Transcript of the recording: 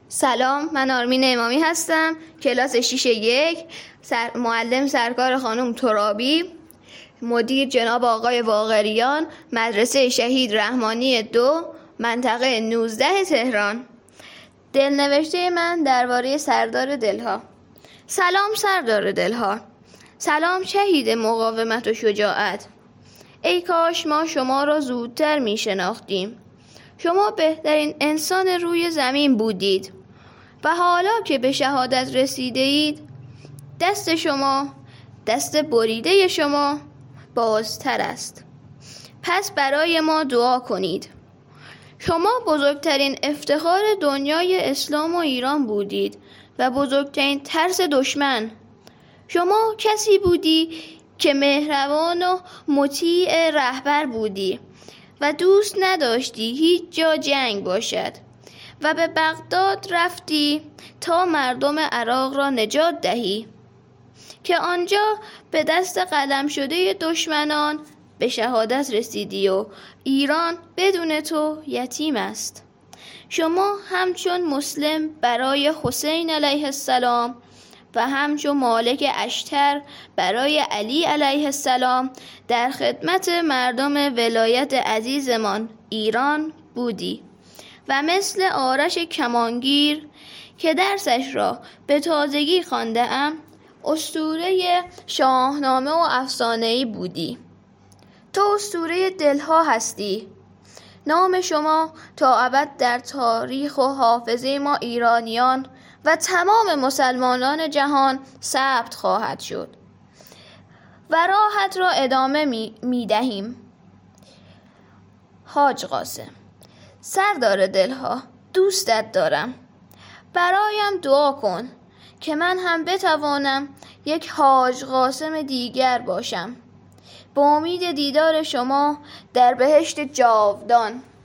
سلام، من آرمین امامی هستم. کلاس 6-1. معلم سرکار خانم ترابی، مدیر جناب آقای باقریان، مدرسه شهید رحمانی 2، منطقه 19 تهران. دلنوشته من درباره سردار دلها. سلام سردار دلها. سلام شهید مقاومت و شجاعت. ای کاش ما شما را زودتر می شناختیم. شما بهترین انسان روی زمین بودید و حالا که به شهادت رسیده اید، دست شما، دست بریده شما بازتر است. پس برای ما دعا کنید. شما بزرگترین افتخار دنیای اسلام و ایران بودید و بزرگترین ترس دشمن. شما کسی بودی که مهربان و مطیع رهبر بودی و دوست نداشتی هیچ جا جنگ باشد و به بغداد رفتی تا مردم عراق را نجات دهی که آنجا به دست قلم شده دشمنان به شهادت رسیدی و ایران بدون تو یتیم است. شما همچون مسلم برای حسین علیه السلام و همچون مالک اشتر برای علی علیه السلام در خدمت مردم ولایت عزیزمان ایران بودی و مثل آرش کمانگیر که درسش را به تازگی خوانده‌ام، اسطوره شاهنامه و افسانه‌ای بودی. تو اسطوره دلها هستی. نام شما تا ابد در تاریخ و حافظه ما ایرانیان و تمام مسلمانان جهان ثبت خواهد شد و راهت را ادامه می دهیم. حاج قاسم. سردار دلها، دوستت دارم. برایم دعا کن که من هم بتوانم یک حاج قاسم دیگر باشم. با امید دیدار شما در بهشت جاودان.